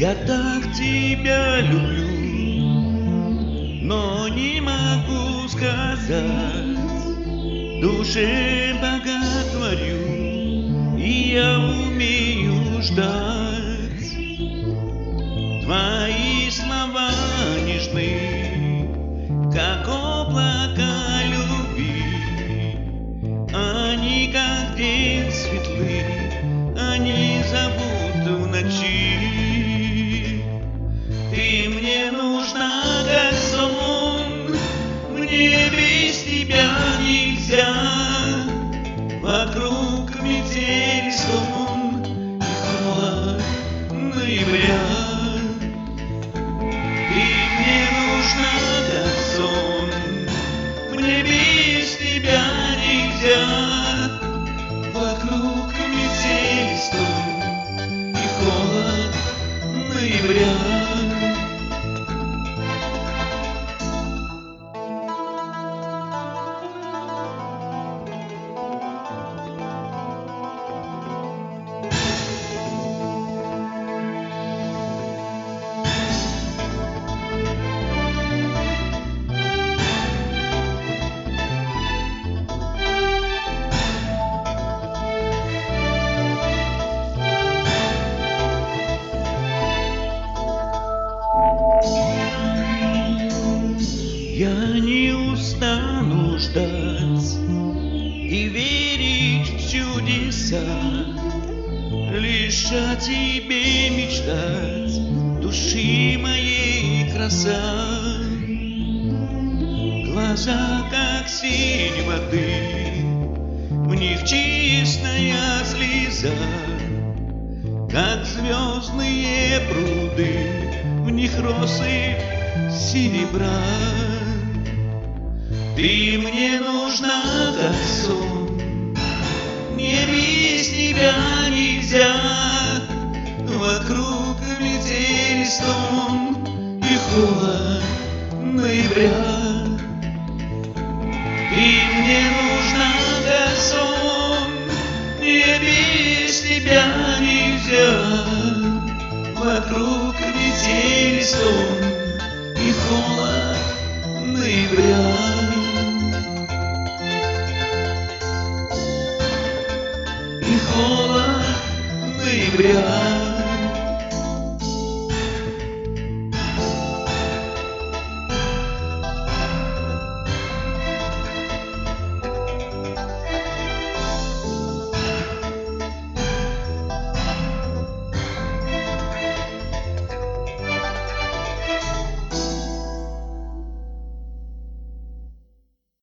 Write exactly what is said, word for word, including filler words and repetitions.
Я так тебя люблю, но не могу сказать. Душе боготворю, и я умею ждать. Твои слова нежны, как облака любви. Они, как день светлый, они зовут в ночи. Ты мне нужна, как сон, мне без тебя нельзя. Вокруг метель сон и холод ноября. Ты мне нужна, как сон, мне без тебя нельзя. Вокруг метель сон и холод ноября. Я не устану ждать и верить в чудеса, лишь о тебе мечтать, души моей краса. Глаза, как синь воды, в них чистая слеза, как звездные пруды, в них росы серебра. Ты мне нужна, как сон, мне без тебя нельзя. Вокруг метель стон и холод ноября. Ты мне нужна, как сон, мне без тебя нельзя. Вокруг метель стон и холод ноября. И холод ноября.